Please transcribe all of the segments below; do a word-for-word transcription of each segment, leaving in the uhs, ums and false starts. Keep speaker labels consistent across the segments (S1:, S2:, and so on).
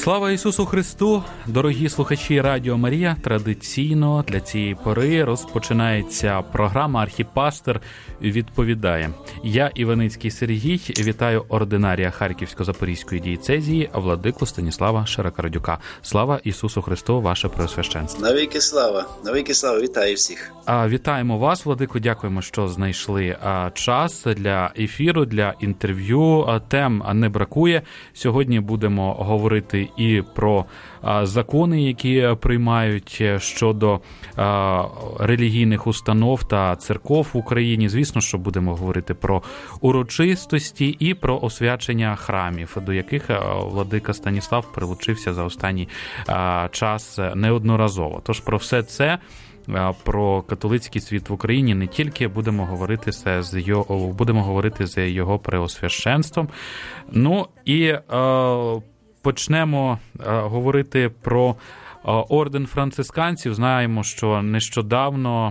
S1: Слава Ісусу Христу! Дорогі слухачі Радіо Марія, традиційно для цієї пори розпочинається програма «Архіпастир відповідає». Я, Іваницький Сергій, вітаю ординарія Харківсько-Запорізької дієцезії владику Станіслава Широкородюка. Слава Ісусу Христу, ваше Преосвященство!
S2: Навіки слава! Навіки слава! Вітаю всіх!
S1: А, вітаємо вас, владику, дякуємо, що знайшли а, час для ефіру, для інтерв'ю. А, тем не бракує. Сьогодні будемо говорити і про а, закони, які приймають щодо а, релігійних установ та церков в Україні. Звісно, що будемо говорити про урочистості і про освячення храмів, до яких а, владика Станіслав прилучився за останній а, час неодноразово. Тож про все це, про католицький світ в Україні не тільки будемо говорити з його, будемо говорити з його преосвященством. Ну і е, почнемо е, говорити про е, орден францисканців. Знаємо, що нещодавно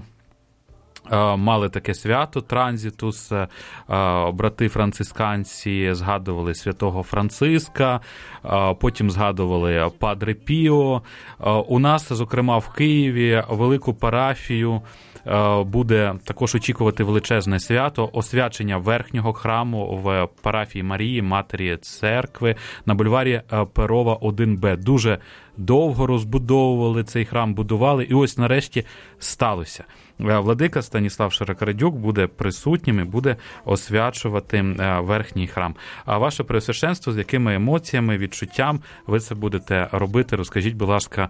S1: мали таке свято Транзитус, брати францисканці згадували святого Франциска, потім згадували Падре Піо. У нас, зокрема, в Києві велику парафію буде також очікувати величезне свято освячення верхнього храму в парафії Марії, Матері Церкви на бульварі Перова один Б. Дуже довго розбудовували цей храм, будували, і ось нарешті сталося. Владика Станіслав Широкородюк буде присутнім і буде освячувати верхній храм. А ваше Преосвященство, з якими емоціями, відчуттям ви це будете робити? Розкажіть, будь ласка,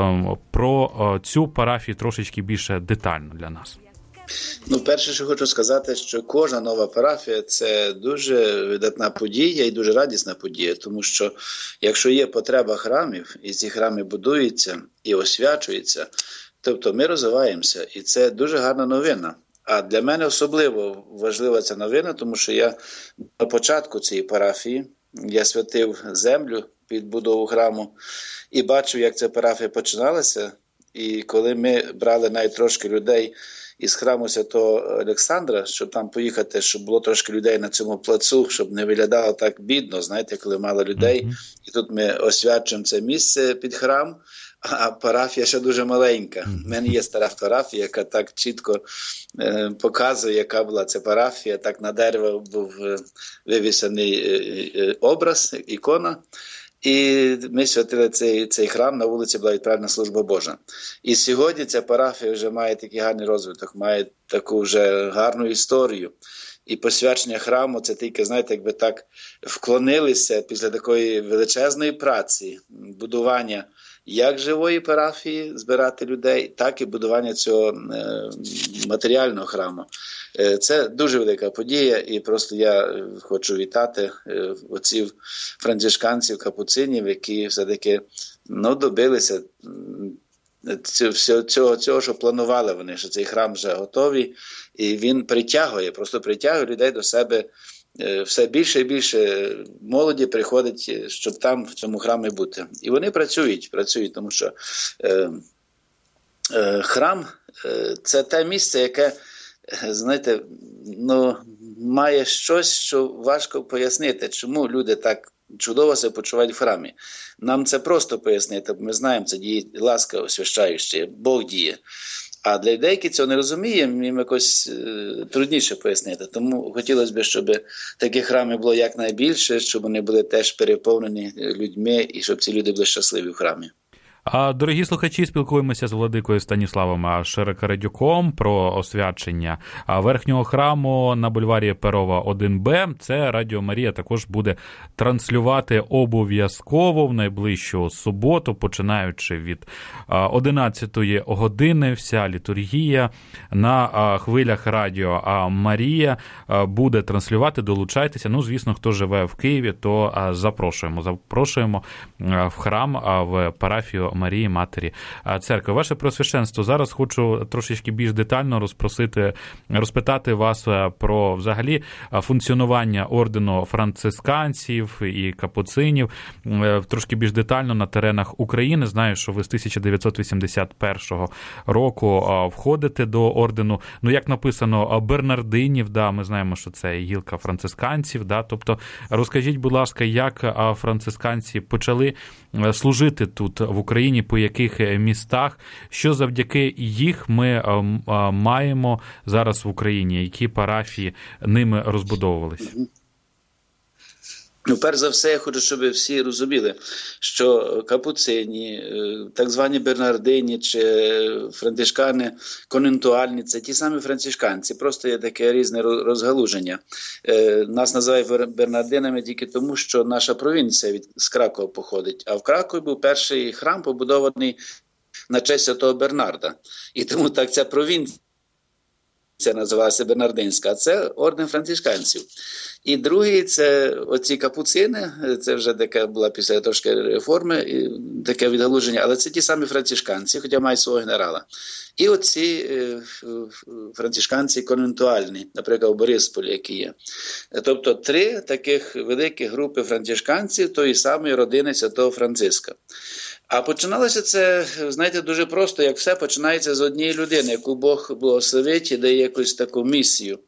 S1: про цю парафію трошечки більше детально для нас.
S2: Ну, перше, що хочу сказати, що кожна нова парафія – це дуже видатна подія і дуже радісна подія, тому що якщо є потреба храмів, і ці храми будуються і освячуються, тобто ми розвиваємося, і це дуже гарна новина. А для мене особливо важлива ця новина, тому що я на початку цієї парафії, я святив землю під будову храму і бачив, як ця парафія починалася. І коли ми брали навіть трошки людей із храму Святого Олександра, щоб там поїхати, щоб було трошки людей на цьому плацу, щоб не виглядало так бідно, знаєте, коли мало людей. Mm-hmm. І тут ми освячуємо це місце під храм, а парафія ще дуже маленька. У мене є стара фотографія, яка так чітко е, показує, яка була ця парафія. Так на дерево був вивісений е, е, образ, ікона. І ми святили цей, цей храм, на вулиці була відправлена служба Божа. І сьогодні ця парафія вже має такий гарний розвиток, має таку вже гарну історію. І посвячення храму, це тільки, знаєте, якби так вклонилися після такої величезної праці, будування як живої парафії, збирати людей, так і будування цього е, матеріального храму. Е, це дуже велика подія, і просто я хочу вітати е, отців францишканців, капуцинів, які все-таки ну, добилися цього, цього, цього, що планували вони, що цей храм вже готовий, і він притягує, просто притягує людей до себе. Все більше і більше молоді приходить, щоб там в цьому храмі бути. І вони працюють, працюють, тому що е, е, храм е, – це те місце, яке, знаєте, ну, має щось, що важко пояснити, чому люди так чудово себе почувають в храмі. Нам це просто пояснити, бо ми знаємо, це діє ласка освящаюча, Бог діє. А для людей, які цього не розуміємо, їм якось е, трудніше пояснити. Тому хотілося б, щоб такі храми було якнайбільше, щоб вони були теж переповнені людьми і щоб ці люди були щасливі в храмі.
S1: Дорогі слухачі, спілкуємося з владикою Станіславом Широкородюком про освячення верхнього храму на бульварі Перова один Б. Це Радіо Марія також буде транслювати обов'язково в найближчу суботу, починаючи від одинадцятої години. Вся літургія на хвилях Радіо Марія буде транслювати. Долучайтеся. Ну, звісно, хто живе в Києві, то запрошуємо. Запрошуємо в храм, в парафію Марії, Матері Церкви. Ваше Преосвященство, зараз хочу трошечки більш детально розпросити, розпитати вас про взагалі функціонування ордену францисканців і капуцинів, трошки більш детально на теренах України. Знаю, що ви з тисяча дев'ятсот вісімдесят першого року входите до ордену. Ну, як написано, Бернардинів, да, ми знаємо, що це гілка францисканців, да, тобто розкажіть, будь ласка, як францисканці почали служити тут в Україні, по яких містах, що завдяки їх ми маємо зараз в Україні, які парафії ними розбудовувалися?
S2: Ну, перш за все, я хочу, щоб всі розуміли, що капуцині, так звані бернардині чи франтишкани конвентуальні – це ті самі францишканці, просто є таке різне розгалуження. Нас називають бернардинами тільки тому, що наша провінція від, з Кракова походить, а в Кракові був перший храм, побудований на честь святого Бернарда. І тому так ця провінція Це називалася Бернардинська, а це орден францишканців. І другий – це оці капуцини, це вже така була після трошки реформи, таке відгалуження, але це ті самі францишканці, хоча мають свого генерала. І оці францишканці конвентуальні, наприклад, у Борисполі, які є. Тобто три таких великі групи францишканців тої самої родини святого Франциска. А починалося це, знаєте, дуже просто, як все починається з однієї людини, яку Бог благословить і дає якусь таку місію.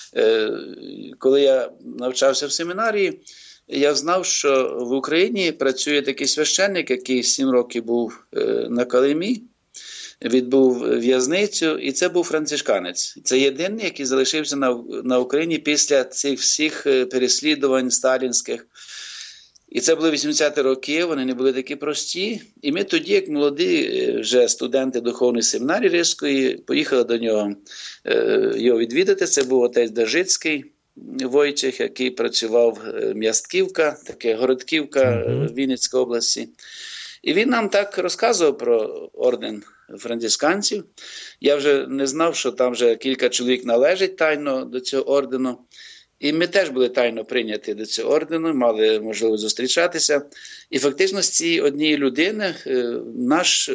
S2: Коли я навчався в семінарії, я знав, що в Україні працює такий священник, який сім років був на Калимі, відбув в'язницю, і це був францишканець. Це єдиний, який залишився на, на Україні після цих всіх переслідувань сталінських. І це були вісімдесяті роки, вони не були такі прості. І ми тоді, як молоді вже студенти духовної семінарії Ризької, поїхали до нього його відвідати. Це був отець Дажицький Войчих, який працював М'ястківка, таке Городківка mm-hmm. Вінницької області. І він нам так розказував про орден францисканців. Я вже не знав, що там вже кілька чоловік належить тайно до цього ордену. І ми теж були тайно прийняті до цього ордену, мали можливість зустрічатися. І фактично з цієї однієї людини наш,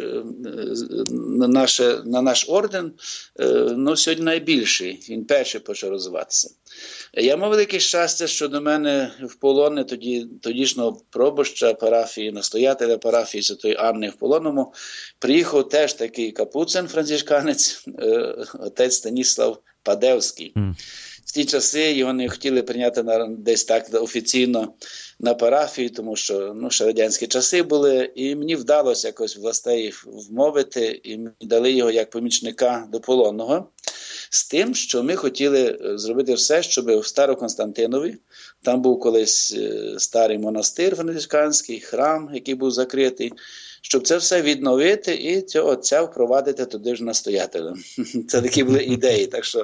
S2: на, наш, на наш орден ну, сьогодні найбільший. Він перший почав розвиватися. Я мав велике щастя, що до мене в полони тоді, тодішнього пробоща парафії, настоятеля парафії Святої Анни в Полонному, приїхав теж такий капуцин, францишканець, отець Станіслав Падевський. Mm. В ті часи його не хотіли прийняти на, десь так офіційно на парафію, тому що ну, ще радянські часи були, і мені вдалося якось властей вмовити, і ми дали його як помічника до Полонного, з тим, що ми хотіли зробити все, щоб в Староконстантинові, там був колись старий монастир францисканський, храм, який був закритий, щоб це все відновити і цього отця впровадити туди ж настоятелем. Це такі були ідеї. Так що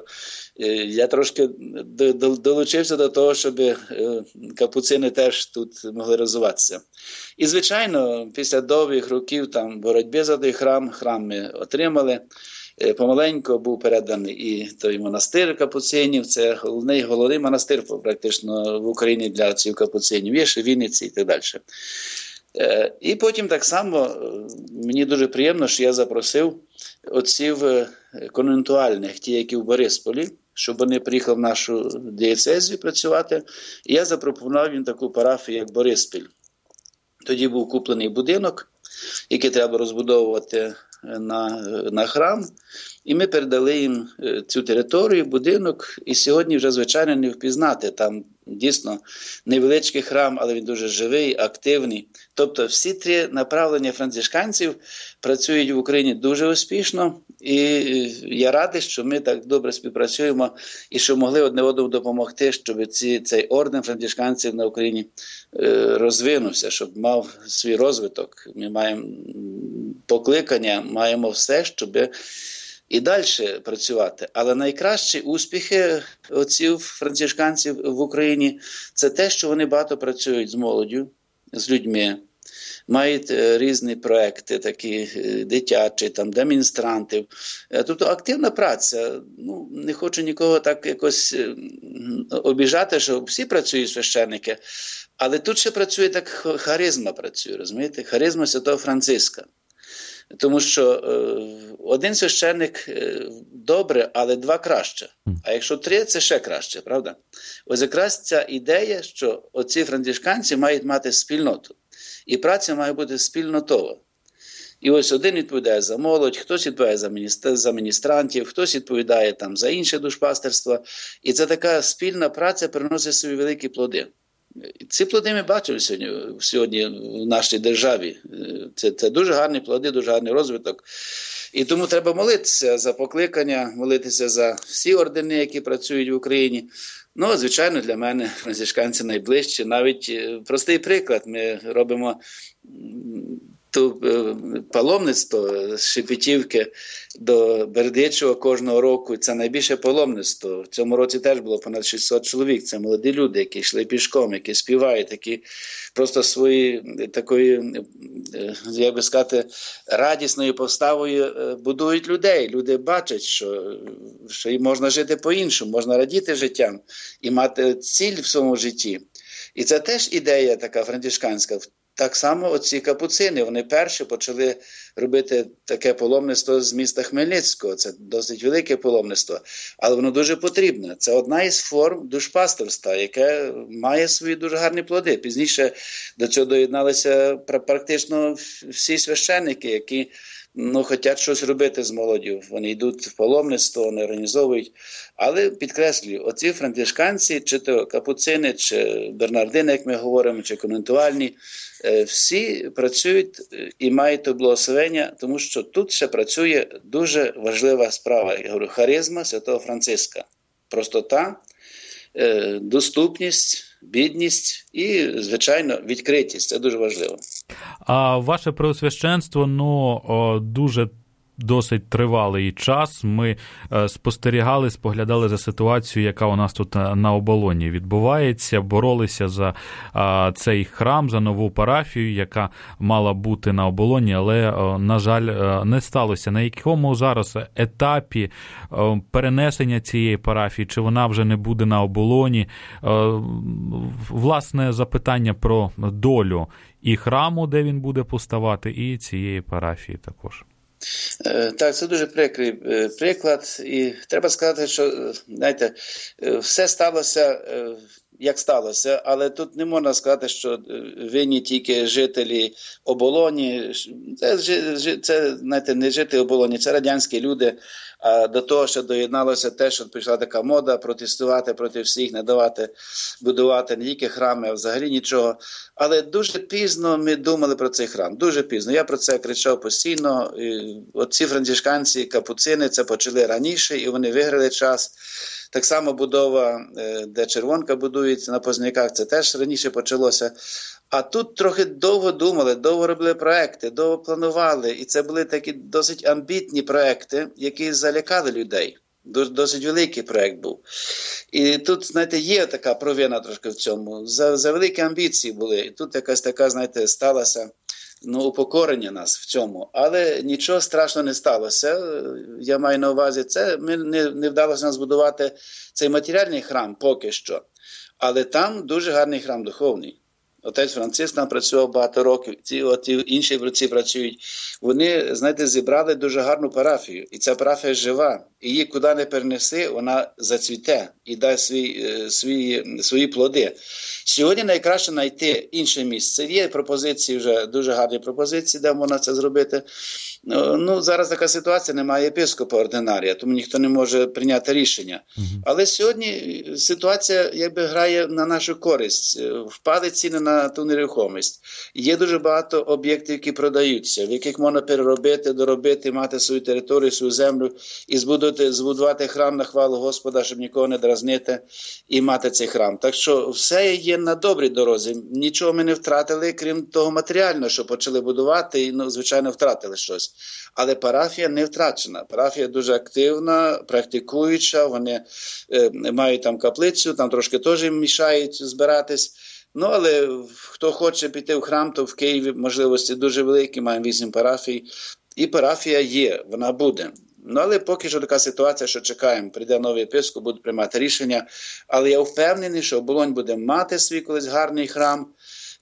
S2: я трошки долучився до того, щоб капуцини теж тут могли розвиватися. І, звичайно, після довгих років там боротьби за той храм, храм ми отримали. Помаленько був переданий і той монастир капуцинів, це головний головний монастир практично в Україні для цих капуцинів, є ще в Вінниці і так далі. І потім так само мені дуже приємно, що я запросив отців конвентуальних, ті, які в Борисполі, щоб вони приїхали в нашу дієцезію працювати. І я запропонував їм таку парафію, як Бориспіль. Тоді був куплений будинок, який треба розбудовувати на, на храм. І ми передали їм цю територію, будинок, і сьогодні вже, звичайно, не впізнати. Там дійсно невеличкий храм, але він дуже живий, активний. Тобто всі три направлення францишканців працюють в Україні дуже успішно. І я радий, що ми так добре співпрацюємо і що могли одне одному допомогти, щоб ці, цей орден францишканців на Україні е, розвинувся, щоб мав свій розвиток. Ми маємо покликання, маємо все, щоб і далі працювати. Але найкращі успіхи отців францишканців в Україні – це те, що вони багато працюють з молоддю, з людьми, мають різні проекти, такі дитячі, там, демонстрантів. Тобто активна праця. Ну, не хочу нікого так якось обіжати, що всі працюють священники, але тут ще працює так харизма працює, розумієте? Харизма Святого Франциска. Тому що один священник добре, але два краще. А якщо три, це ще краще, правда? Ось якраз ця ідея, що оці францисканці мають мати спільноту. І праця має бути спільнотова. І ось один відповідає за молодь, хтось відповідає за, міністр... за міністрантів, хтось відповідає там за інше душпастерство. І це така спільна праця приносить собі великі плоди. Ці плоди ми бачимо сьогодні, сьогодні в нашій державі. Це, це дуже гарні плоди, дуже гарний розвиток. І тому треба молитися за покликання, молитися за всі ордени, які працюють в Україні. Ну, звичайно, для мене францисканці найближчі. Навіть простий приклад. Ми робимо ту паломництво з Шепетівки до Бердичева кожного року. Це найбільше паломництво. В цьому році теж було понад шістсот чоловік. Це молоді люди, які йшли пішком, які співають, які просто свої такої, як би сказати, радісною поставою будують людей. Люди бачать, що, що їм можна жити по-іншому, можна радіти життям і мати ціль в своєму житті. І це теж ідея така францисканська. Так само оці капуцини, вони перші почали робити таке паломництво з міста Хмельницького. Це досить велике паломництво, але воно дуже потрібне. Це одна із форм душпастерства, яке має свої дуже гарні плоди. Пізніше до цього доєдналися практично всі священники, які ну, хочуть щось робити з молоддю. Вони йдуть в паломництво, вони організовують. Але, підкреслюю, оці францисканці, чи то капуцини, чи бернардини, як ми говоримо, чи конвентуальні, всі працюють і мають то благословення, тому що тут ще працює дуже важлива справа. Я говорю, харизма святого Франциска. Простота, доступність, бідність і, звичайно, відкритість. Це дуже важливо.
S1: А ваше преосвященство, ну, дуже досить тривалий час ми спостерігали, споглядали за ситуацією, яка у нас тут на оболоні відбувається, боролися за цей храм, за нову парафію, яка мала бути на оболоні, але, на жаль, не сталося. На якому зараз етапі перенесення цієї парафії, чи вона вже не буде на оболоні? Власне, запитання про долю і храму, де він буде поставати, і цієї парафії також.
S2: Так, це дуже прикрий приклад, і треба сказати, що, знаєте, все сталося, як сталося, але тут не можна сказати, що винні тільки жителі оболоні. Це, це знаєте, не жителі оболоні, це радянські люди, а до того ще доєдналося те, що пішла така мода протестувати проти всіх, не давати будувати не тільки храми, а взагалі нічого. Але дуже пізно ми думали про цей храм, дуже пізно. Я про це кричав постійно. Оці францисканці, капуцини, це почали раніше, і вони виграли час. Так само будова, де червонка будується на Позняках, це теж раніше почалося. А тут трохи довго думали, довго робили проекти, довго планували. І це були такі досить амбітні проекти, які залякали людей. Досить великий проект був. І тут, знаєте, є така провина трошки в цьому. За, за великі амбіції були. І тут якась така, знаєте, сталася, ну, упокорення нас в цьому. Але нічого страшного не сталося. Я маю на увазі це. Ми не, не вдалося нам збудувати цей матеріальний храм поки що. Але там дуже гарний храм духовний. Отець Франциск там працював багато років, ці от інші братці працюють. Вони, знаєте, зібрали дуже гарну парафію. І ця парафія жива. І її куди не перенеси, вона зацвіте і дасть свій, свої, свої плоди. Сьогодні найкраще знайти інше місце. Є пропозиції вже, дуже гарні пропозиції, де можна це зробити. Ну, зараз така ситуація, немає єпископа ординарія, тому ніхто не може прийняти рішення. Угу. Але сьогодні ситуація якби грає на нашу користь. Впали ціни на ту нерухомість. Є дуже багато об'єктів, які продаються, в яких можна переробити, доробити, мати свою територію, свою землю і збудувати, збудувати храм на хвалу Господа, щоб нікого не дразнити і мати цей храм. Так що все є на добрій дорозі. Нічого ми не втратили, крім того матеріального, що почали будувати і, ну, звичайно, втратили щось. Але парафія не втрачена. Парафія дуже активна, практикуюча, вони е, мають там каплицю, там трошки теж їм мішають збиратись. Ну, але хто хоче піти в храм, то в Києві можливості дуже великі, маємо вісім парафій. І парафія є, вона буде. Ну, але поки що така ситуація, що чекаємо, прийде новий єпископ, буде приймати рішення. Але я впевнений, що Оболонь буде мати свій колись гарний храм.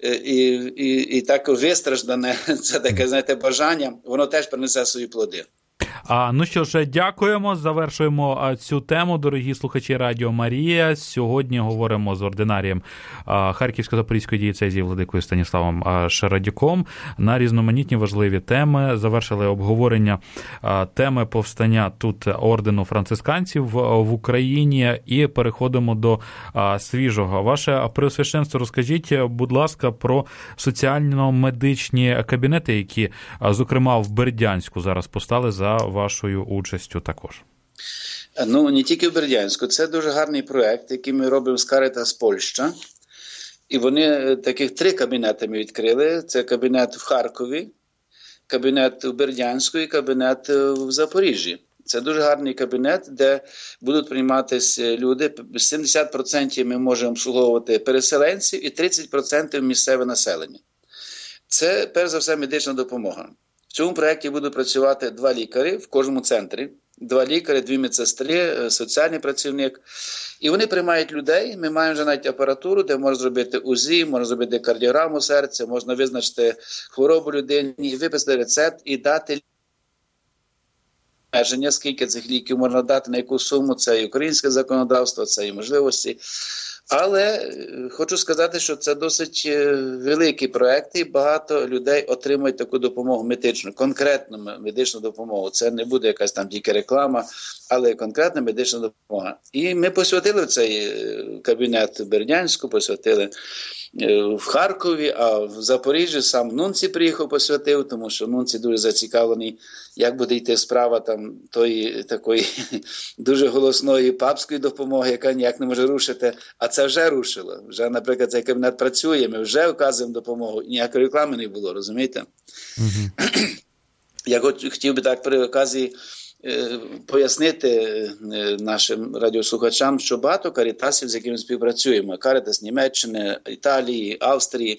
S2: і, і, і так вистраждане, це таке, знаєте, бажання, воно теж принесе свої плоди.
S1: А, ну що ж, дякуємо, завершуємо цю тему, дорогі слухачі Радіо Марія. Сьогодні говоримо з ординарієм Харківсько-Запорізької дієцезії владикою Станіславом Шарадюком на різноманітні важливі теми. Завершили обговорення теми повстання тут ордену францисканців в Україні і переходимо до свіжого. Ваше Преосвященство, розкажіть, будь ласка, про соціально-медичні кабінети, які, зокрема, в Бердянську зараз постали за вашою участю також.
S2: Ну, не тільки в Бердянську. Це дуже гарний проєкт, який ми робимо з Caritas Польща. І вони таких три кабінети ми відкрили. Це кабінет в Харкові, кабінет в Бердянську і кабінет в Запоріжжі. Це дуже гарний кабінет, де будуть прийматися люди. сімдесят відсотків ми можемо обслуговувати переселенців і тридцять відсотків місцеве населення. Це, перш за все, медична допомога. В цьому проєкті будуть працювати два лікарі в кожному центрі. Два лікарі, дві медсестри, соціальний працівник. І вони приймають людей. Ми маємо вже навіть апаратуру, де можна зробити УЗІ, можна зробити кардіограму серця, можна визначити хворобу людині, виписати рецепт і дати обмеження, скільки цих ліків можна дати, на яку суму. Це і українське законодавство, це і можливості. Але хочу сказати, що це досить великі проекти, і багато людей отримують таку допомогу медичну, конкретну медичну допомогу. Це не буде якась там тільки реклама, але конкретна медична допомога. І ми посвятили цей кабінет в Бердянську, посвятили в Харкові, а в Запоріжжі сам Нунці приїхав, посвятив, тому що Нунці дуже зацікавлений, як буде йти справа там тої такої дуже голосної папської допомоги, яка ніяк не може рушити. А це вже рушило. Вже, наприклад, цей кабінет працює, ми вже оказуємо допомогу. Ніякої реклами не було, розумієте? Угу. Я хотів би так при оказії пояснити нашим радіослухачам, що багато карітасів, з якими співпрацюємо. Карітас Німеччини, Італії, Австрії.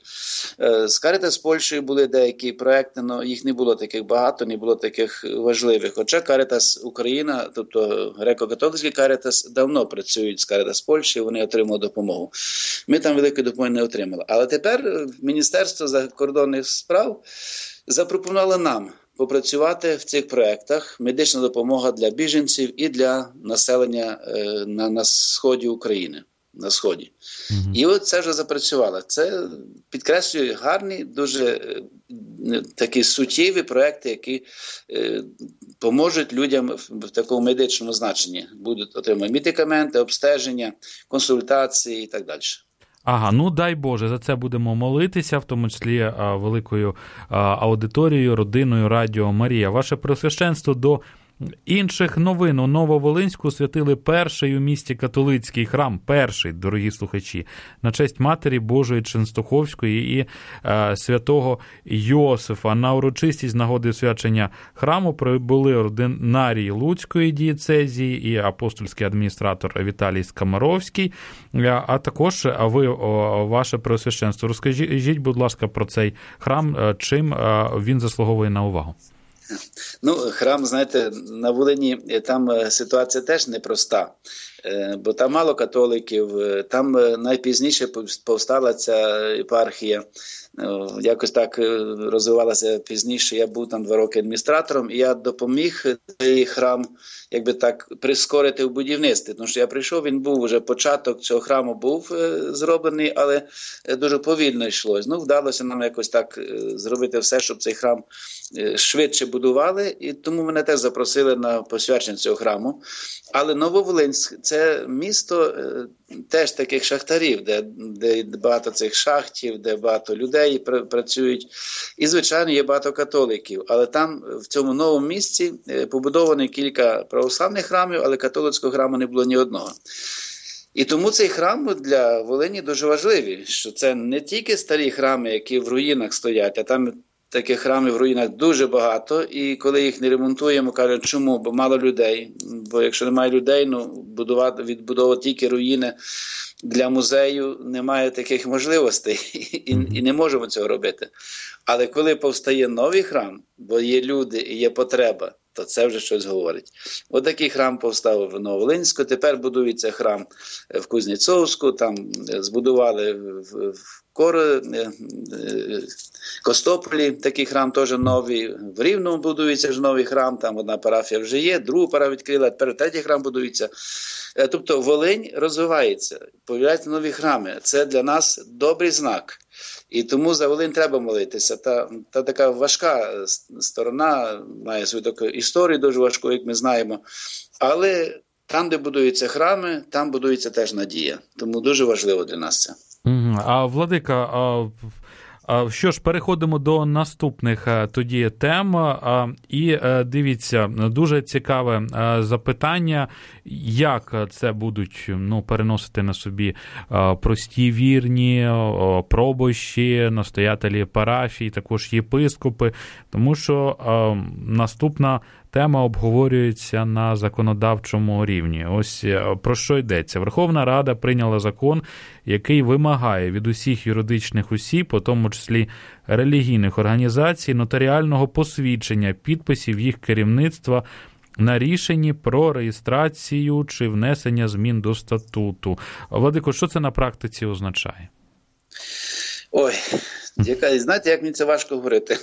S2: З Карітас Польщею були деякі проекти, але їх не було таких багато, не було таких важливих. Хоча Карітас Україна, тобто греко-католицький Карітас, давно працюють з Карітас Польщі, вони отримали допомогу. Ми там великої допомоги не отримали. Але тепер Міністерство закордонних справ запропонувало нам попрацювати в цих проєктах медична допомога для біженців і для населення е, на, на сході України, на сході. Mm-hmm. І от це вже запрацювало. Це, підкреслює, гарні, дуже е, такі суттєві проєкти, які е, поможуть людям в, в такому медичному значенні. Будуть отримати медикаменти, обстеження, консультації і так далі.
S1: Ага, ну дай Боже, за це будемо молитися, в тому числі а, великою а, аудиторією, родиною Радіо Марія. Ваше Преосвященство, до інших новин. У Нововолинську святили перший у місті католицький храм, перший, дорогі слухачі, на честь Матері Божої Ченстоховської і е, святого Йосифа. На урочистість з нагоди свячення храму прибули ординарій Луцької дієцезії і апостольський адміністратор Віталій Скамаровський, а також ви, о, ваше Преосвященство. Розкажіть, будь ласка, про цей храм, чим він заслуговує на увагу.
S2: Ну, храм, знаєте, на Волині там ситуація теж непроста, бо там мало католиків, там найпізніше повстала ця єпархія, якось так розвивалася пізніше. Я був там два роки адміністратором, і я допоміг цей храм, якби так, прискорити в будівництві. Тому що я прийшов, він був, вже початок цього храму був зроблений, але дуже повільно йшлось. Ну, вдалося нам якось так зробити все, щоб цей храм швидше будували, і тому мене теж запросили на посвячення цього храму. Але Нововолинськ – це місто теж таких шахтарів, де, де багато цих шахтів, де багато людей працюють. І, звичайно, є багато католиків. Але там, в цьому новому місці, побудовано кілька православних храмів, але католицького храму не було ні одного. І тому цей храм для Волині дуже важливий, що це не тільки старі храми, які в руїнах стоять, а там таких храмів в руїнах дуже багато, і коли їх не ремонтуємо, кажуть, чому? Бо мало людей. Бо якщо немає людей, ну, будувати, відбудовувати тільки руїни для музею немає таких можливостей, і, і не можемо цього робити. Але коли повстає новий храм, бо є люди і є потреба, то це вже щось говорить. Ось такий храм повстав в Нововолинську, тепер будується храм в Кузнєцовську, там збудували в, в Кор... Костополі такий храм теж новий, в Рівному будується ж новий храм, там одна парафія вже є, другу пара відкрила, тепер третій храм будується. Тобто Волинь розвивається, появляються нові храми. Це для нас добрий знак. І тому за Волинь треба молитися. Та, та така важка сторона, має свою таку історію дуже важку, як ми знаємо. Але там, де будуються храми, там будується теж надія. Тому дуже важливо для нас це.
S1: А, Владика, а... Що ж, переходимо до наступних тоді тем. І дивіться, дуже цікаве запитання, як це будуть ну, переносити на собі прості вірні, пробощі, настоятелі парафій, також єпископи, тому що наступна тема обговорюється на законодавчому рівні. Ось про що йдеться. Верховна Рада прийняла закон, який вимагає від усіх юридичних осіб, у тому числі релігійних організацій, нотаріального посвідчення підписів їх керівництва на рішенні про реєстрацію чи внесення змін до статуту. Владико, що це на практиці означає?
S2: Ой, яка, знаєте, як мені це важко говорити.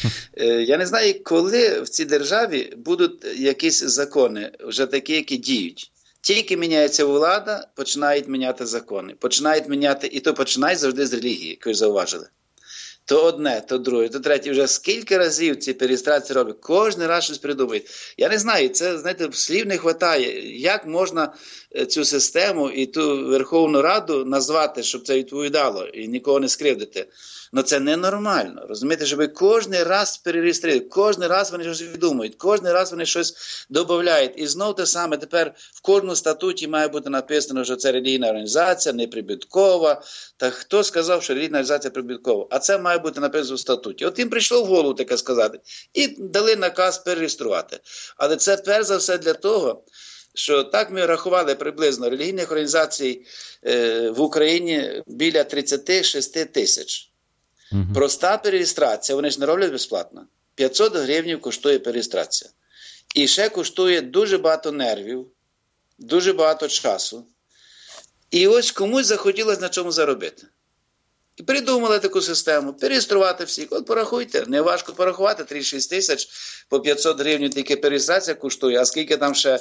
S2: Я не знаю, коли в цій державі будуть якісь закони, вже такі, які діють. Тільки міняється влада, починають міняти закони. Починають міняти, і то починають завжди з релігії, як ви зауважили. То одне, то друге, то третє. Вже скільки разів ці переєстрації роблять, кожен раз щось придумують. Я не знаю, це, знаєте, слів не вистачає. Як можна цю систему і ту Верховну Раду назвати, щоб це відповідало і нікого не скривдити? Ну це ненормально, розумієте, щоб кожен раз перереєструють, кожен раз вони щось відумують, кожен раз вони щось додають. І знов те саме, тепер в кожному статуті має бути написано, що це релігійна організація, неприбуткова. Та хто сказав, що релігійна організація прибуткова? А це має бути написано в статуті. От їм прийшло в голову таке сказати. І дали наказ перереєструвати. Але це перш за все для того, що так ми рахували приблизно релігійних організацій е, в Україні біля тридцять шість тисяч. Угу. Проста перереєстрація, вони ж не роблять безплатно. п'ятсот гривень коштує перереєстрація. І ще коштує дуже багато нервів, дуже багато часу. І ось комусь захотілося на чому заробити. І придумали таку систему, переєструвати всіх. От порахуйте, не важко порахувати, тридцять шість тисяч по п'ятсот гривень тільки переєстрація коштує, а скільки там ще,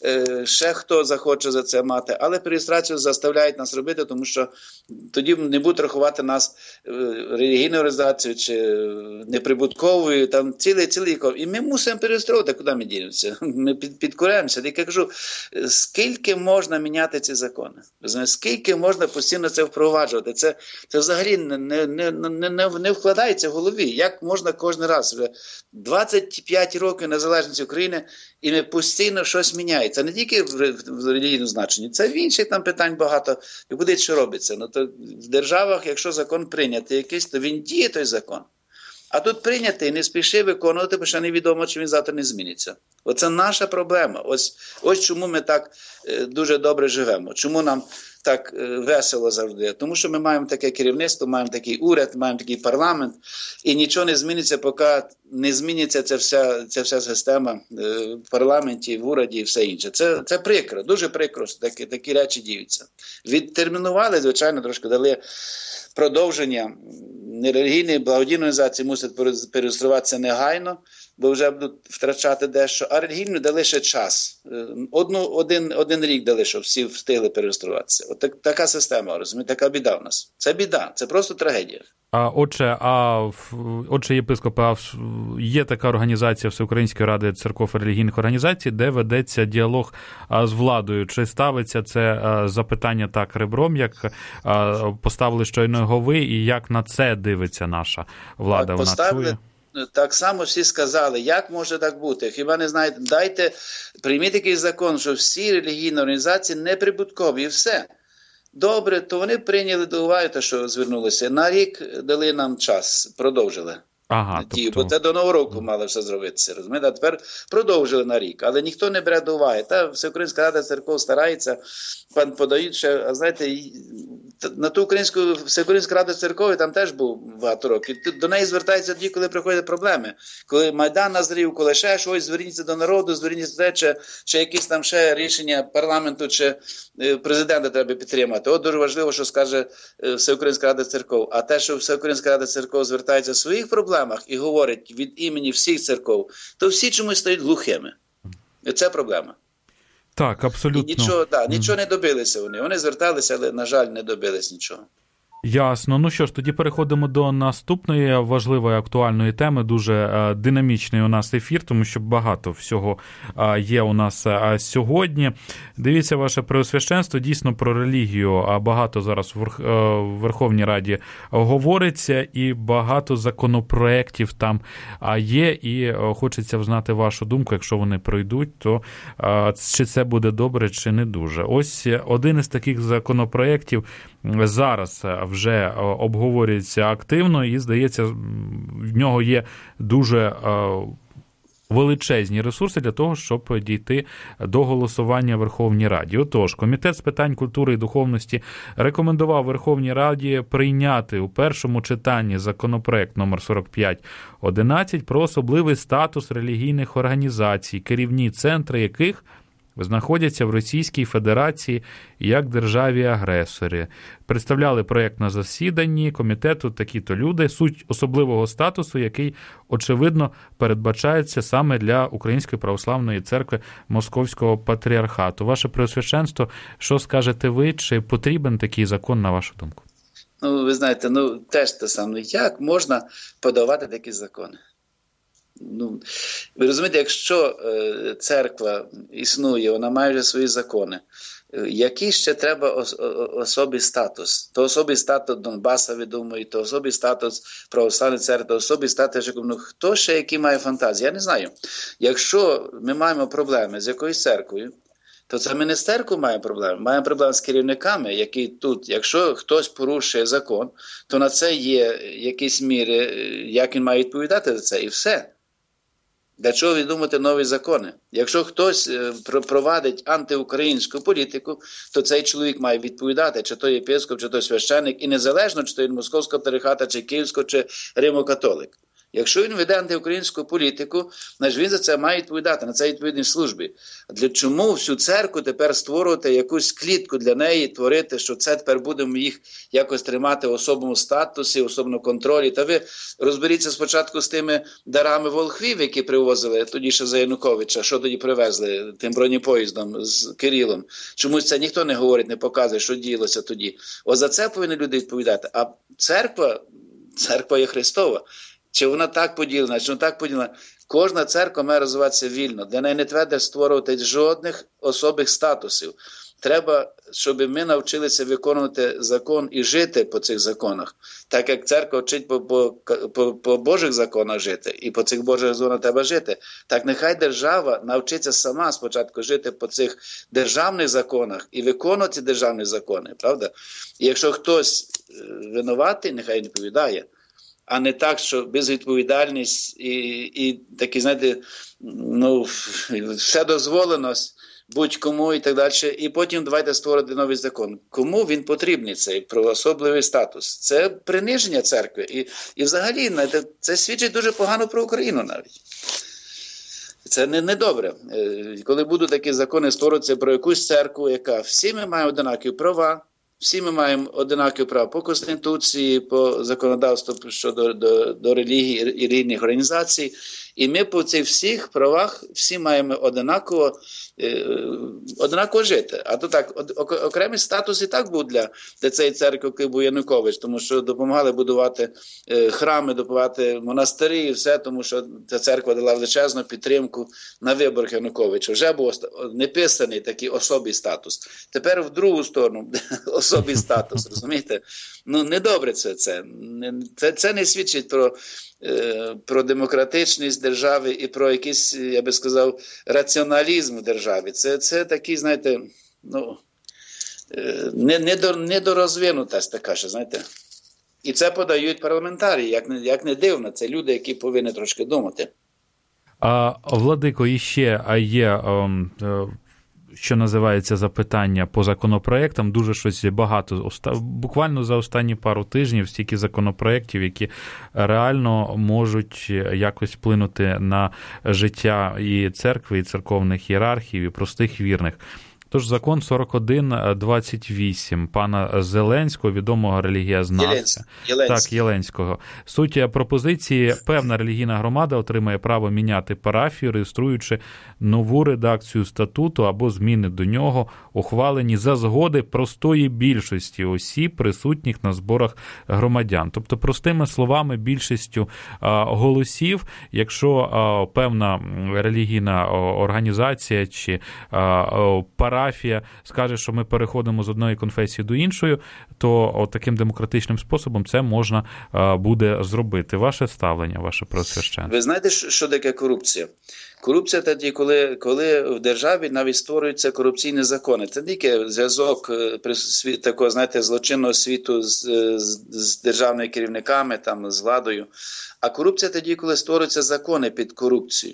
S2: ще хто захоче за це мати. Але переєстрацію заставляють нас робити, тому що тоді не будуть рахувати нас релігійною організацією чи неприбутковою, там цілий, цілий. І ми мусимо переєструвати, куди ми дінемося. Ми під, підкуремося. Я кажу, скільки можна міняти ці закони? Скільки можна постійно це впроваджувати? Це, це взагалі Не, не, не, не, не вкладається в голові. Як можна кожен раз? Вже двадцять п'ять років незалежності України, і не постійно щось міняється. Не тільки в, в релігійному значенні, це в інших там питань багато. І буде, що робиться. Ну, то в державах, якщо закон прийнятий якийсь, то він діє той закон. А тут прийнятий, не спіши виконувати, бо ще невідомо, чи він завтра не зміниться. Оце наша проблема. Ось, ось чому ми так е, дуже добре живемо. Чому нам так е, весело завжди. Тому що ми маємо таке керівництво, маємо такий уряд, маємо такий парламент, і нічого не зміниться, поки не зміниться ця вся, ця вся система е, в парламенті, в уряді і все інше. Це, це прикро, дуже прикро, що такі, такі речі діються. Відтермінували, звичайно, трошки дали продовження. Нерелігійні благодійні організації мусять перереєструватися негайно, бо вже будуть втрачати дещо, а релігійні дали ще час. Одну, один, один рік дали, щоб всі встигли перереєструватися. От так, така система, розумієте, така біда в нас. Це біда, це просто трагедія.
S1: А, отже, а, отже, єпископе, а є така організація Всеукраїнської ради церков і релігійних організацій, де ведеться діалог з владою. Чи ставиться це запитання так ребром, як поставили щойно його ви, і як на це дивиться наша влада?
S2: Так,
S1: вона
S2: поставили...
S1: чує?
S2: Так само всі сказали, як може так бути? Хіба не знаєте, дайте, прийміть такий закон, що всі релігійні організації неприбуткові, і все. Добре, то вони прийняли до уваги те, що звернулися. На рік дали нам час, продовжили.
S1: Ага,
S2: Ті,
S1: тобто...
S2: Бо це до Нового року мало все зробитися, розумієте? А тепер продовжили на рік, але ніхто не бере до уваги. Та Всеукраїнська рада церков старається, подають ще, а знаєте, на ту українську, Всеукраїнську раду церков там теж був багато років. До неї звертаються тоді, коли приходять проблеми. Коли Майдан назрів, коли ще щось, зверніться до народу, зверніться, чи, чи якісь там ще рішення парламенту, чи президента треба підтримати. От дуже важливо, що скаже Всеукраїнська рада церков. А те, що Всеукраїнська рада церков звертається в своїх проблемах і говорить від імені всіх церков, то всі чомусь стають глухими. І це проблема.
S1: Так, абсолютно.
S2: І нічого, да, нічого не добилися вони. Вони зверталися, але, на жаль, не добились нічого.
S1: Ясно. Ну що ж, тоді переходимо до наступної важливої актуальної теми. Дуже е, динамічний у нас ефір, тому що багато всього е, є у нас е, сьогодні. Дивіться, ваше Преосвященство, дійсно про релігію а багато зараз в, Верх, е, в Верховній Раді говориться, і багато законопроєктів там е, є, і е, хочеться знати вашу думку, якщо вони пройдуть, то е, чи це буде добре, чи не дуже. Ось один із таких законопроєктів зараз вже обговорюється активно і, здається, в нього є дуже величезні ресурси для того, щоб дійти до голосування в Верховній Раді. Отож, Комітет з питань культури і духовності рекомендував Верховній Раді прийняти у першому читанні законопроект номер сорок п'ять одинадцять про особливий статус релігійних організацій, керівні центри яких знаходяться в Російській Федерації як державі-агресорі. Представляли проєкт на засіданні комітету такі-то люди, суть особливого статусу, який, очевидно, передбачається саме для Української Православної Церкви Московського Патріархату. Ваше Преосвященство, що скажете ви, чи потрібен такий закон, на вашу думку?
S2: Ну, ви знаєте, ну, теж те саме. Як можна подавати такі закони? Ну, ви розумієте, якщо е, церква існує, вона має вже свої закони, е, який ще треба ос, особий статус? То особий статус Донбаса, ви думаєте, то особий статус Православної церкви, то особий статус, ну, хто ще який має фантазію? Я не знаю. Якщо ми маємо проблеми з якоюсь церквою, то це ми не з церквою маємо проблеми, маємо проблеми з керівниками, які тут, якщо хтось порушує закон, то на це є якісь міри, як він має відповідати за це, і все. Для чого видумати нові закони? Якщо хтось провадить антиукраїнську політику, то цей чоловік має відповідати, чи то єпископ, чи то священник, і незалежно, чи то він Московського Патріархату, чи Київського, чи Римо-католик. Якщо він веде антиукраїнську політику, значить він за це має відповідати, на це відповідній службі. Для чому всю церкву тепер створювати якусь клітку для неї, творити, що це тепер будемо їх якось тримати в особому статусі, в особному контролі? Та ви розберіться спочатку з тими дарами волхвів, які привозили тоді ще за Януковича, що тоді привезли тим бронепоїздом з Кирилом. Чомусь це ніхто не говорить, не показує, що діялося тоді. Ось за це повинні люди відповідати. А церква, церква є Христова. Чи вона так поділена, чи вона так поділена. Кожна церква має розвиватися вільно. Для неї не треба створювати жодних особих статусів. Треба, щоб ми навчилися виконувати закон і жити по цих законах. Так як церква вчить по, по, по, по Божих законах жити, і по цих Божих законах треба жити, так нехай держава навчиться сама спочатку жити по цих державних законах і виконувати державні закони, правда? І якщо хтось винуватий, нехай відповідає. А не так, що безвідповідальність і, і такі, знаєте, ну, вседозволеність будь-кому і так далі. І потім давайте створити новий закон. Кому він потрібний цей про особливий статус? Це приниження церкви. І, і взагалі, знаєте, це свідчить дуже погано про Україну навіть. Це не, не добре. Коли будуть такі закони створюватися про якусь церкву, яка всі ми маємо однакові права, всі ми маємо однакові права по Конституції, по законодавству щодо до, до релігії і релігійних організацій. І ми по цих всіх правах всі маємо однаково, е, однаково жити. А то так, окремий статус і так був для, для цієї церкви, який був Янукович, тому що допомагали будувати е, храми, будувати монастирі і все, тому що ця церква дала величезну підтримку на виборах Януковича. Вже був неписаний такий особий статус. Тепер в другу сторону особий статус, розумієте? Ну, недобре це. Це, це, це не свідчить про, е, про демократичність держави і про якийсь, я би сказав, раціоналізм в державі. Це, це такий, знаєте, ну, е, не, недорозвинутість така, що, знаєте. І це подають парламентарії, як не, як не дивно. Це люди, які повинні трошки думати.
S1: А, Владико, іще є... Ем, е... що називається, запитання по законопроектам. Дуже щось багато. Буквально за останні пару тижнів стільки законопроєктів, які реально можуть якось вплинути на життя і церкви, і церковних ієрархів, і простих вірних. Тож закон сорок один двадцять вісім пана Зеленського, відомого релігієзнавця. Так, Єленського. Суть пропозиції: певна релігійна громада отримає право міняти парафію, реєструючи нову редакцію статуту або зміни до нього, ухвалені за згоди простої більшості осіб, присутніх на зборах громадян. Тобто, простими словами, більшістю голосів, якщо певна релігійна організація чи парафія парафія скаже, що ми переходимо з одної конфесії до іншої, то от таким демократичним способом це можна буде зробити. Ваше ставлення, ваше Преосвященство.
S2: Ви знаєте, що таке корупція? Корупція тоді, коли, коли в державі навіть створюються корупційні закони. Це тільки зв'язок такого, знаєте, злочинного світу з, з, з державними керівниками, там, з владою. А корупція тоді, коли створюються закони під корупцію.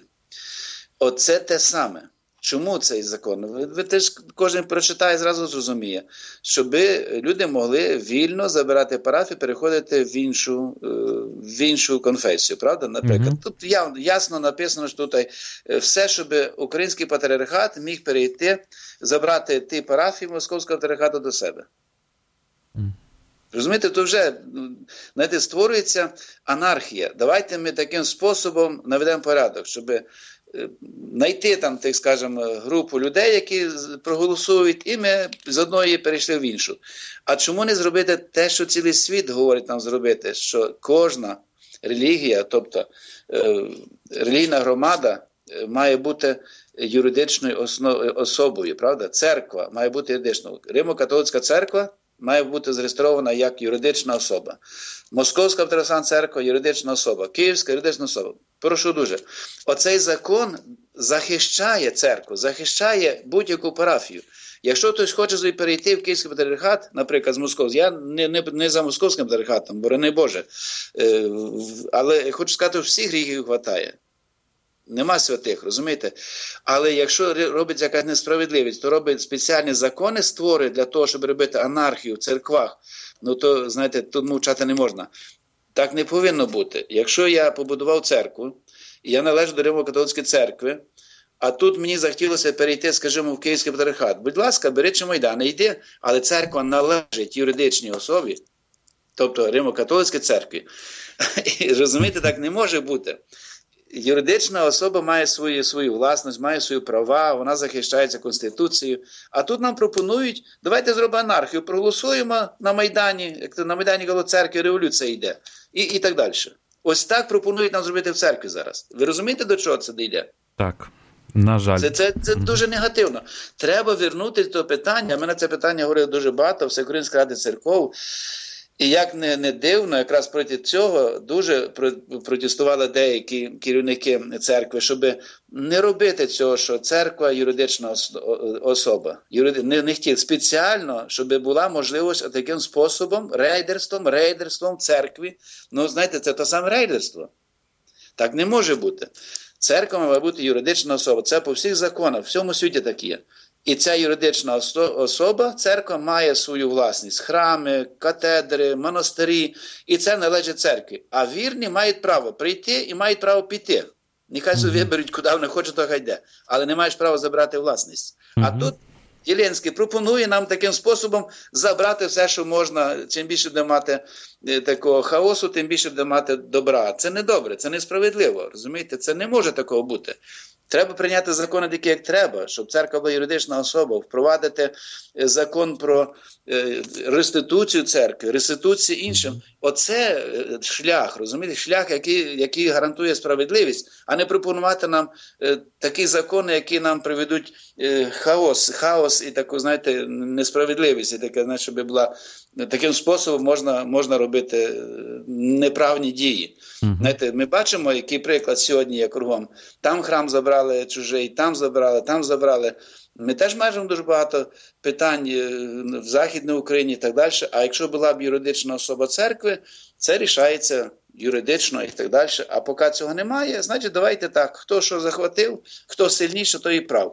S2: Оце те саме. Чому цей закон? Ви, ви теж кожен прочитає, зразу зрозуміє, щоб люди могли вільно забирати парафію, переходити в іншу, в іншу конфесію, правда? Наприклад, mm-hmm. тут ясно написано, що тут все, щоб український патріархат міг перейти, забрати ті парафії Московського патріархату до себе. Mm-hmm. Розумієте, то вже, знаєте, створюється анархія. Давайте ми таким способом наведемо порядок, щоб знайти там, так скажемо, групу людей, які проголосують, і ми з одної перейшли в іншу. А чому не зробити те, що цілий світ говорить нам зробити, що кожна релігія, тобто е, релігійна громада має бути юридичною основ, особою, правда? Церква має бути юридичною. Римо-католицька церква має бути зареєстрована як юридична особа. Московська православна церква – юридична особа. Київська – юридична особа. Прошу дуже. Оцей закон захищає церкву, захищає будь-яку парафію. Якщо хтось хоче перейти в Київський патріархат, наприклад, з Московського, я не, не, не за Московським патріархатом, борони Боже, е, але хочу сказати, що всіх гріхів хватає. Нема святих, розумієте? Але якщо робиться якась несправедливість, то робить спеціальні закони, створює для того, щоб робити анархію в церквах, ну то, знаєте, тут мовчати не можна. Так не повинно бути. Якщо я побудував церкву, і я належу до Римо-католицької церкви, а тут мені захотілося перейти, скажімо, в Київський патріархат. Будь ласка, бери чемодан, йди, але церква належить юридичній особі, тобто Римо-католицькій церкві. І, розумієте, так не може бути. Юридична особа має свою, свою власність, має свої права, вона захищається Конституцією. А тут нам пропонують, давайте зробимо анархію, проголосуємо на Майдані, як на Майдані коло церкви революція йде, і, і так далі. Ось так пропонують нам зробити в церкві зараз. Ви розумієте, до чого це йде?
S1: Так, на жаль.
S2: Це, це, це дуже негативно. Треба вернути до питання, ми на це питання говорили дуже багато, Всеукраїнська Рада церков. І як не, не дивно, якраз проти цього дуже протестували деякі керівники церкви, щоб не робити цього, що церква – юридична особа. Юриди... Не, не хотів спеціально, щоб була можливість таким способом, рейдерством, рейдерством церкві. Ну, знаєте, це те саме рейдерство. Так не може бути. Церква має бути юридична особа. Це по всіх законах, в всьому світі так є. І ця юридична особа, церква, має свою власність. Храми, катедри, монастирі. І це належить церкві. А вірні мають право прийти і мають право піти. Нехай собі виберуть, куди вони хочуть, то хай йде. Але не маєш права забрати власність. А тут Єленський пропонує нам таким способом забрати все, що можна. Чим більше буде мати такого хаосу, тим більше буде мати добра. Це не добре, це несправедливо. Розумієте? Це не може такого бути. Треба прийняти закони такі, як треба, щоб церква була юридична особа, впровадити закон про реституцію церкви, реституцію іншим. Оце шлях, розумієте, шлях, який, який гарантує справедливість, а не пропонувати нам такі закони, які нам приведуть хаос, хаос і таку, знаєте, несправедливість, і таке, знаєте, щоб була таким способом можна, можна робити неправні дії. Uh-huh. Знаєте, ми бачимо, який приклад сьогодні є кругом. Там храм забрали чужий, там забрали, там забрали. Ми теж маємо дуже багато питань в Західній Україні і так далі. А якщо була б юридична особа церкви, це рішається юридично і так далі. А поки цього немає, значить давайте так, хто що захватив, хто сильніше, то і прав.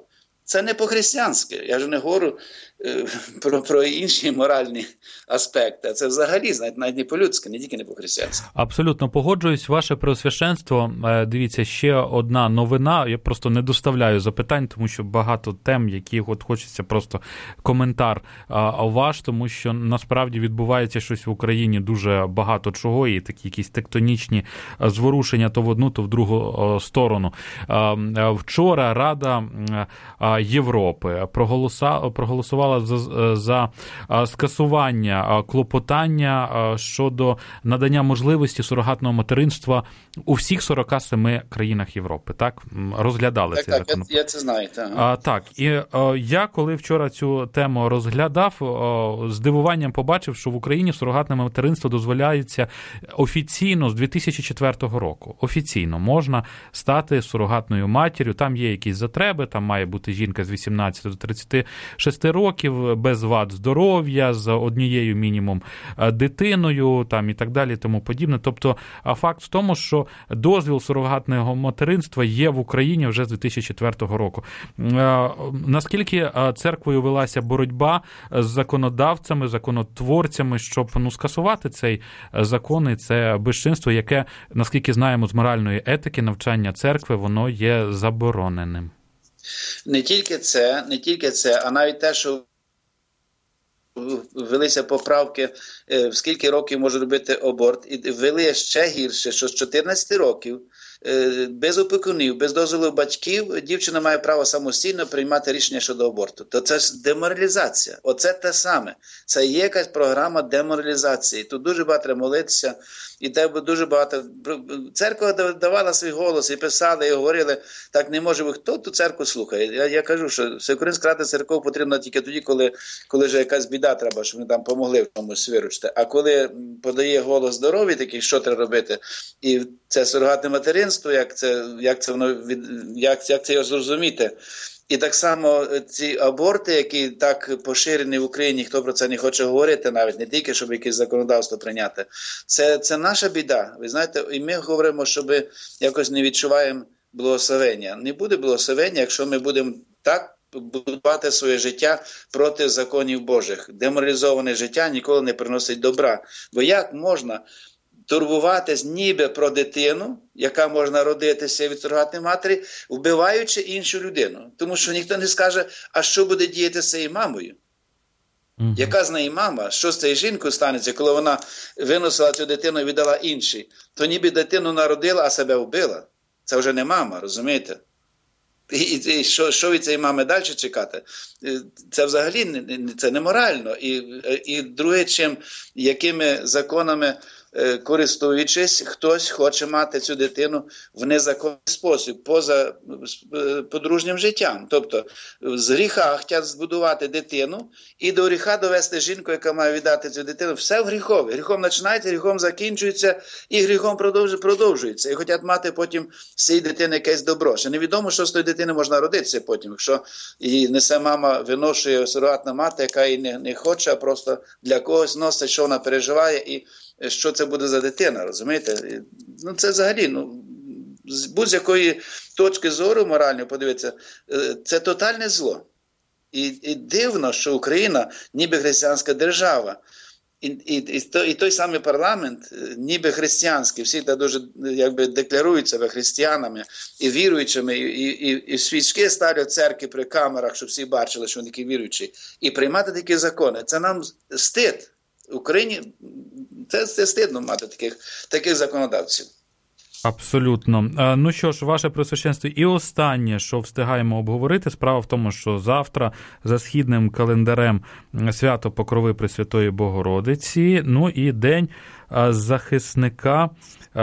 S2: це не по-християнськи. Я вже не говорю е, про, про інші моральні аспекти. Це взагалі, знаєте, навіть не по-людськи, не тільки не по-християнськи.
S1: Абсолютно погоджуюсь. Ваше Преосвященство, дивіться, ще одна новина. Я просто не доставляю запитань, тому що багато тем, які от хочеться просто коментар а, ваш, тому що насправді відбувається щось в Україні дуже багато чого, і такі якісь тектонічні зворушення то в одну, то в другу сторону. Вчора Рада Європи проголосувала за, за скасування клопотання щодо надання можливості сурогатного материнства у всіх сорока семи країнах Європи. Так? Розглядали
S2: так,
S1: цей
S2: так,
S1: законопроект.
S2: Я, я це знаю. Так,
S1: а, так. І а, я, коли вчора цю тему розглядав, а, з дивуванням побачив, що в Україні сурогатне материнство дозволяється офіційно з дві тисячі четвертого року. Офіційно можна стати сурогатною матір'ю. Там є якісь затреби, там має бути жінка з вісімнадцяти до тридцяти шести років, без вад здоров'я, з однією мінімум дитиною, там і так далі, тому подібне. Тобто, факт в тому, що дозвіл сурогатного материнства є в Україні вже з дві тисячі четвертого року. Наскільки церквою велася боротьба з законодавцями, законотворцями, щоб ну, скасувати цей закон і це безчинство, яке, наскільки знаємо, з моральної етики навчання церкви, воно є забороненим?
S2: Не тільки це, не тільки це, а навіть те, що ввелися поправки, в скільки років може робити аборт, і ввели ще гірше, що з чотирнадцяти років без опікунів, без дозволу батьків дівчина має право самостійно приймати рішення щодо аборту. То це ж деморалізація. Оце те саме. Це є якась програма деморалізації. Тут дуже багато треба молитися, і тебе дуже багато... Церква давала свій голос, і писали, і говорили, так не може бути. Хто ту церкву слухає? Я, я кажу, що Всеукраїнська рада церков потрібна тільки тоді, коли, коли вже якась біда треба, щоб вони там помогли в комусь виручити. А коли подає голос здоров'я, такий, що треба робити, і це сурогатне материнство, як це, як це воно від, як, як це його зрозуміти. І так само ці аборти, які так поширені в Україні, хто про це не хоче говорити навіть, не тільки, щоб якесь законодавство прийняти. Це, це наша біда. Ви знаєте, і ми говоримо, що ми якось не відчуваємо благословення. Не буде благословення, якщо ми будемо так будувати своє життя проти законів Божих. Деморалізоване життя ніколи не приносить добра. Бо як можна турбуватись ніби про дитину, яка можна родитися від сурогатної матері, вбиваючи іншу людину. Тому що ніхто не скаже, а що буде діяти з цією мамою? Mm-hmm. Яка з неї мама? Що з цією жінкою станеться, коли вона виносила цю дитину і віддала іншій? То ніби дитину народила, а себе вбила. Це вже не мама, розумієте? І, і, і що, що від цієї мами далі чекати? Це взагалі не, це неморально. І, і друге, чим, якими законами користуючись, хтось хоче мати цю дитину в незаконний спосіб, поза подружнім життям. Тобто, з гріха хочуть збудувати дитину і до гріха довести жінку, яка має віддати цю дитину. Все в гріхові. Гріхом починається, гріхом закінчується і гріхом продовжується. І хочуть мати потім з цієї дитини якесь добро. Ще невідомо, що з тої дитини можна родитися потім, якщо її несе мама, виношує сурогатна мати, яка її не, не хоче, а просто для когось носить, що вона переживає і що це буде за дитина, розумієте? Ну, це взагалі, ну, з будь-якої точки зору моральної, подивіться, це тотальне зло. І, і дивно, що Україна, ніби християнська держава, і, і, і, той, і той самий парламент, ніби християнський, всі так дуже якби декларують себе християнами і віруючими, і, і, і свічки ставлять церкви при камерах, щоб всі бачили, що вони такі віруючі. І приймати такі закони. Це нам стид. В Україні це, це стидно мати таких, таких законодавців.
S1: Абсолютно. Ну що ж, ваше Преосвященство, і останнє, що встигаємо обговорити, справа в тому, що завтра за східним календарем свято Покрови Пресвятої Богородиці, ну і День захисника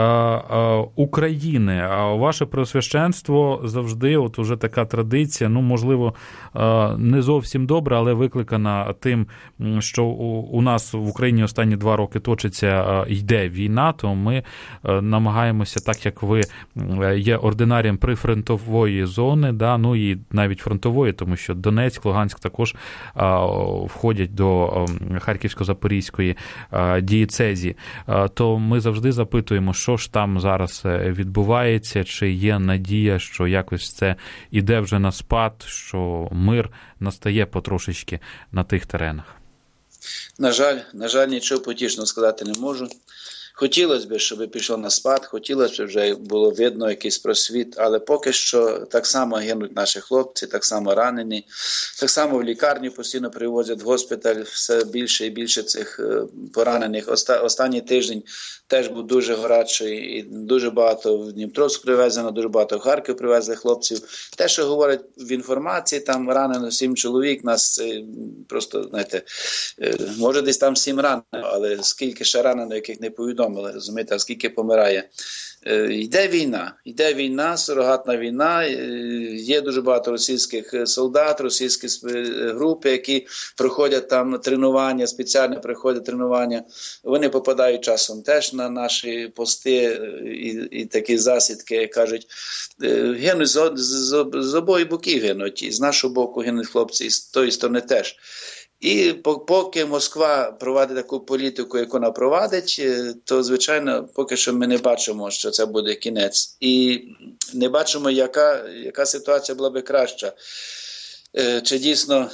S1: України. Ваше Преосвященство завжди, от уже така традиція, ну, можливо, не зовсім добра, але викликана тим, що у нас в Україні останні два роки точиться, йде війна, то ми намагаємося так як ви є ординарієм прифронтової зони, да, ну і навіть фронтової, тому що Донецьк, Луганськ також а, входять до а, Харківсько-Запорізької а, дієцезії, а, то ми завжди запитуємо, що ж там зараз відбувається, чи є надія, що якось це іде вже на спад, що мир настає потрошечки на тих теренах.
S2: На жаль, на жаль, нічого потішного сказати не можу. Хотілося б, щоб пішов на спад, хотілося б, щоб вже було видно якийсь просвіт, але поки що так само гинуть наші хлопці, так само ранені, так само в лікарню постійно привозять в госпіталь все більше і більше цих поранених. Останній тиждень теж був дуже гарячий, і дуже багато в Дніпровськ привезено, дуже багато в Харків привезли хлопців. Те, що говорять в інформації, там ранено сім чоловік, нас просто, знаєте, може десь там сім ранено, але скільки ще ранено, яких не повідомили. Розумієте, а скільки помирає. Е, йде війна, йде війна, сурогатна війна, е, є дуже багато російських солдат, російські групи, які проходять там тренування, спеціально проходять тренування, вони попадають часом теж на наші пости і, і такі засідки, кажуть, е, гинуть з, з, з обох боків гинуть, і з нашого боку гинуть хлопці, і з тої сторони теж. І поки Москва провадить таку політику, яку вона провадить, то, звичайно, поки що ми не бачимо, що це буде кінець. І не бачимо, яка, яка ситуація була би краща. Чи дійсно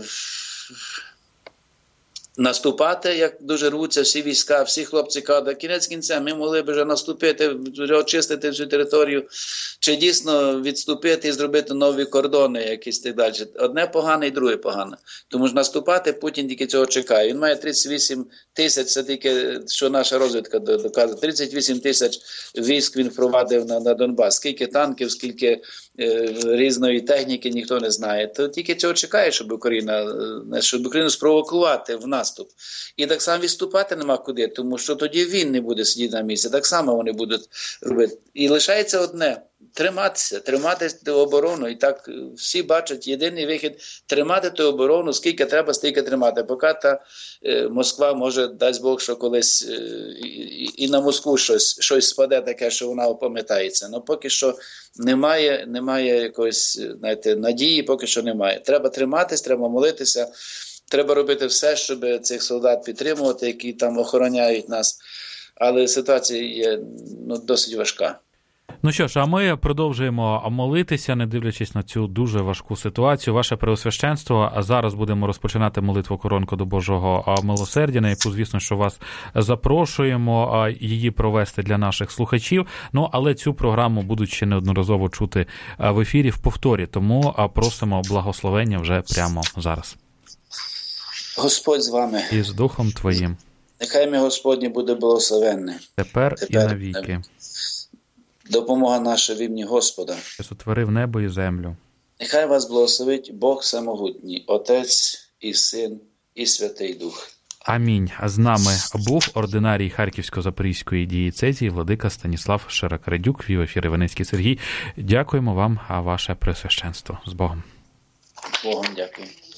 S2: наступати, як дуже рвуться всі війська, всі хлопці кажуть, кінець кінцем, ми могли б вже наступити, вже очистити всю територію, чи дійсно відступити і зробити нові кордони якісь так далі. Одне погане і друге погане. Тому що наступати Путін тільки цього чекає. Він має тридцять вісім тисяч, це тільки, що наша розвідка доказує, тридцять вісім тисяч військ він впровадив на, на Донбас. Скільки танків, скільки е, різної техніки, ніхто не знає. То тільки цього чекає, щоб Україна, щоб Україну спровокувати в наступ. І так само відступати нема куди, тому що тоді він не буде сидіти на місці. Так само вони будуть робити. І лишається одне – триматися, тримати ту оборону. І так всі бачать єдиний вихід – тримати ту оборону, скільки треба, стільки тримати. Поки та е, Москва може, дасть Бог, що колись е, і, і на Москву щось, щось спаде таке, що вона опам'ятається. Но поки що немає, немає якоїсь, знаєте, надії, поки що немає. Треба триматись, треба молитися. Треба робити все, щоб цих солдат підтримувати, які там охороняють нас. Але ситуація є ну, досить важка.
S1: Ну що ж, а ми продовжуємо молитися, не дивлячись на цю дуже важку ситуацію. Ваше Преосвященство, а зараз будемо розпочинати молитву коронку до Божого милосердя, на яку, звісно, що вас запрошуємо її провести для наших слухачів. Ну, але цю програму будуть ще неодноразово чути в ефірі в повторі, тому просимо благословення вже прямо зараз.
S2: Господь з вами.
S1: І з Духом Твоїм.
S2: Нехай ім'я Господнє буде благословенне.
S1: Тепер, Тепер і навіки.
S2: Допомога наша в ім'ї Господа.
S1: Що сотворив небо і землю.
S2: Нехай вас благословить Бог Самогутній, Отець і Син і Святий Дух.
S1: Амінь. З нами був ординарій Харківсько-Запорізької дієцезії владика Станіслав Широкорадюк, вів ефір Іваницький Сергій. Дякуємо вам, ваше Преосвященство. З Богом.
S2: Богом дякую.